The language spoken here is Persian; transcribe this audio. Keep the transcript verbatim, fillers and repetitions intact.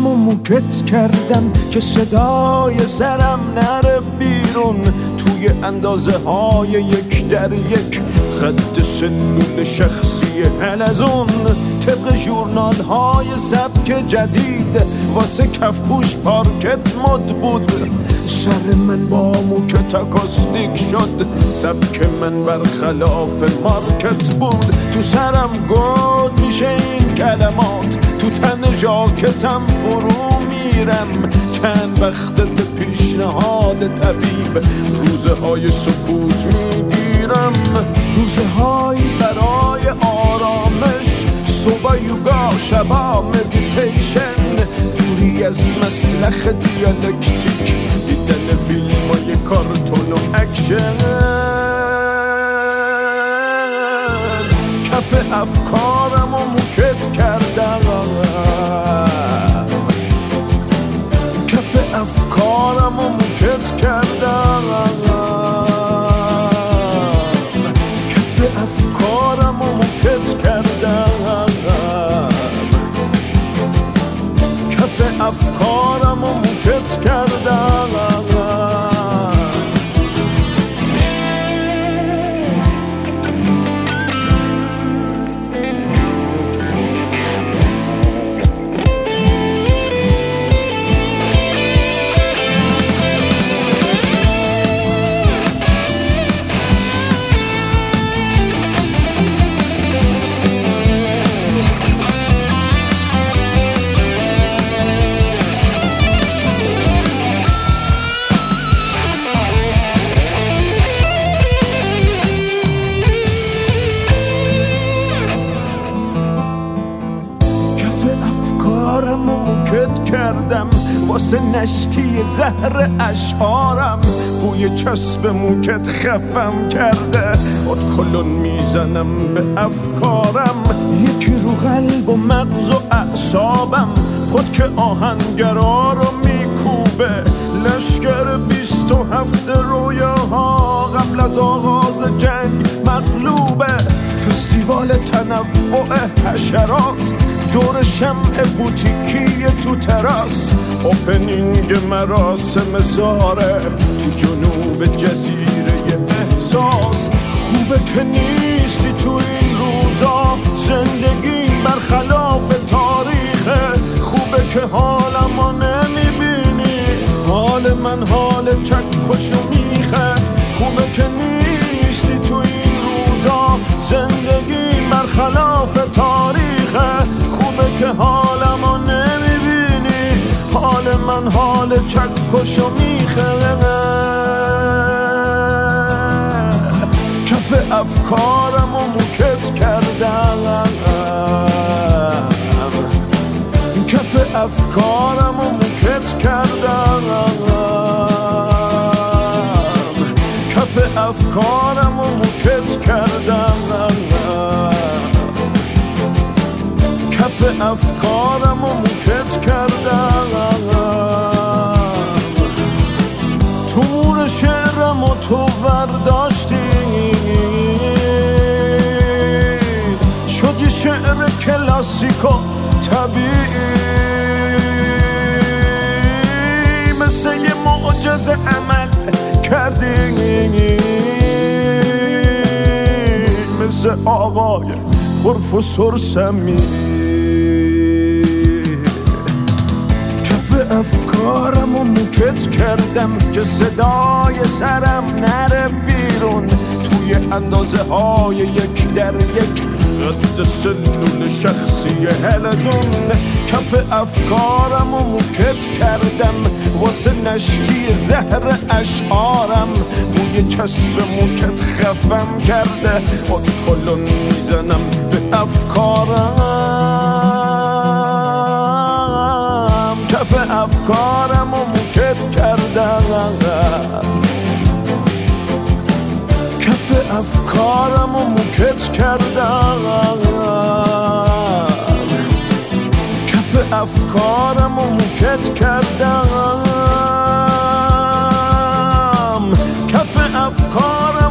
افکارم و موکت کردم که صدای سرم نره بیرون، توی اندازه های یک در یک خط سلول شخصی حلزون، طبق ژورنال های سبک جدید واسه کفپوش پارکت مد بود. سر من با موکت اکاستیک شد، سبک من برخلاف مارکت بود. تو سرم گود میشه این کلمات، تو تن ژاکتم فرو میرم. چند وقت به پیشنهاد طبیب روزه های سکوت میگیرم، روزه های برای آرامش، صبح یوگا شبا مدیتیشن، دوری از مسلخ دیالکتیک، دیدن فیلم های کارتون و اکشن. کف افکارم و موکت کردم، کف افکارم و موکت کردم، کف افکارم و موکت کردم، کف افکارم و موکت کردم. کردم واسه نشتی زهر اشعارم، بوی چسب موکت خفم کرده، ادکلون میزنم به افکارم. یکی رو قلب و مغز و اعصابم، پدک آهنگرا رو میکوبه، لشکر بیست و هفت رویاها قبل از آغاز جنگ مغلوبه. فستیوال تنوع حشرات دور شمع بوتیکی تو تراس، اوپنینگ مراسم زاره تو جنوب جزیره احساس. خوبه که نیستی تو این روزا، زندگی برخلاف تاریخه. خوبه که حالمو نمیبینی، حال من حال چکش و میخه. خوبه که نیستی تو این روزا، زندگی برخلاف تاریخه. خوبه که حالمو نمیبینی، حال من حال چکش و میخه. کف افکارم و موکت کردم، کف افکارم و موکت کردم، کف افکارم و موکت کردم، کف افکارم و موکت کردم. تو مور شعرم و تو برداشتی، شدی شعر کلاسیک و طبیعی، مثل یه معجزه عمل کردی، مثل آقای پروفسور سمی. کف افکارم و موکت کردم که صدای سرم نره بیرون، توی اندازه های یک در یک قد سلول شخصی حلزون. کف افکارم و موکت کردم واسه نشتی زهر اشعارم، بوی چسب موکت خفم کرده، ادکلون میزنم به افکارم. کف افکارم و موکت کردم، کف افکارم و موکت کردم، کف افکارم و موکت کردم، کف افکارم